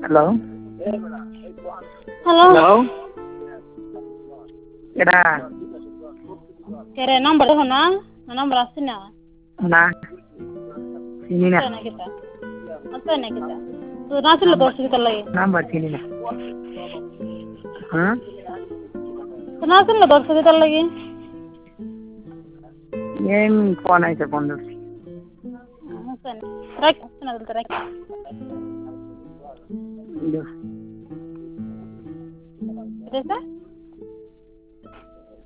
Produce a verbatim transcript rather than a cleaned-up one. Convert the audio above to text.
hello hello hello ಎಡಾ ಕೆರೆ number Hona number ಹಸ್ತಿನ ನಾ ಸಿನಿನ kita apa nih kita tuh nasi lo number dos kita lagi number ಸಿನಿನ ಹಾಂ nasi lo dos kita lagi ಏನು phone ಐತೆ ಬಂದು rek kenal rek ಇದು Teresa